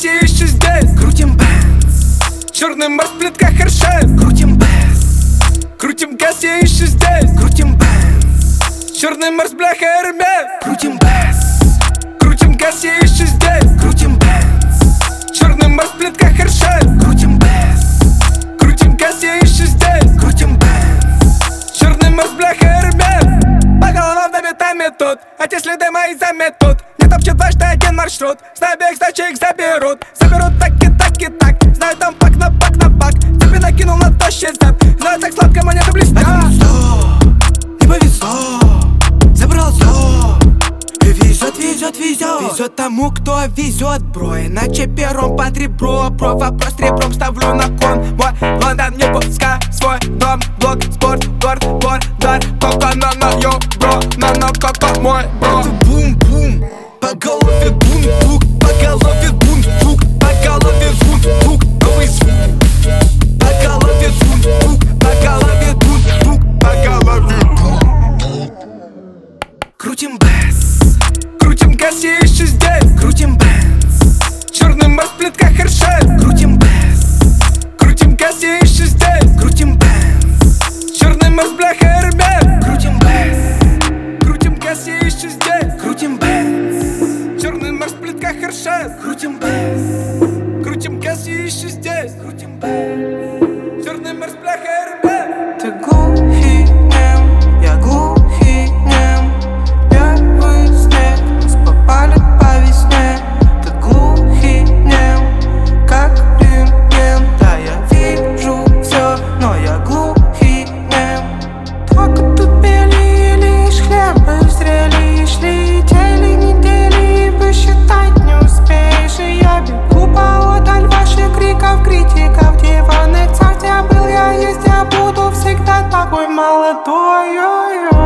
Касси еще здесь. Крутим бенз, Черный Марс в плитках Hershey. крутим бенз, Крутим Касси еще здесь. крутим бенз, Черный Марс, бляха, Hermes. крутим бенз, Крутим Касси еще здесь. крутим бенз, Черный Марс в плитках Hershey. крутим бенз, Крутим Касси еще здесь. крутим бенз, Черный Марс, бляха, Hermes. По головам набитами тут, эти следы мои заметут. Не топчет дважды один маршрут, с обеих сдачи их заберут. Заберут так и так и так, знаю там пак на пак на пак. Цепи накинул на тощий зэп, знаю так сладко монеты блестят. не повезло, забрал зло. Везет, везет, везет, везет тому, кто везет, бро. Иначе пером под ребро, бро. Вопрос ребром ставлю на кон. Мой Лондон не пускай свой дом, блок, спорт, торт, бордар. Коко, на-на, бро, на-на, коко, мой бро. Это бум-бум, по голове бум-бук, по голове бум-бук, по голове бум-бук, новый звук. По голове бум-бук, по голове бум-бук, по голове бум-бук. Крутим бенз, Крутим Касси еще здесь. крутим бенз, Черный Марс в плитках Hershey. крутим бенз, Крутим Касси еще здесь. крутим бенз, Черный Марс, бляха, Hermes. крутим бенз, Крутим Касси еще здесь. крутим бенз, Черный Марс в плитках Hershey. крутим бенз, Крутим Касси еще здесь. крутим бенз. Черный Марс, бляха, Hermes. Ты глухий нем, я глухий нем. Первый снег, нас попали по весне. Ты глухий нем, как рентген. Да, я вижу все, но я глухий нем. Только тупели, лишь хлеба зрели. Шли недели, недели, посчитать не успеешь. И я бегу поодаль ваших криков, критиков, диванных царств. Я был, я есть, я буду всегда такой молодой.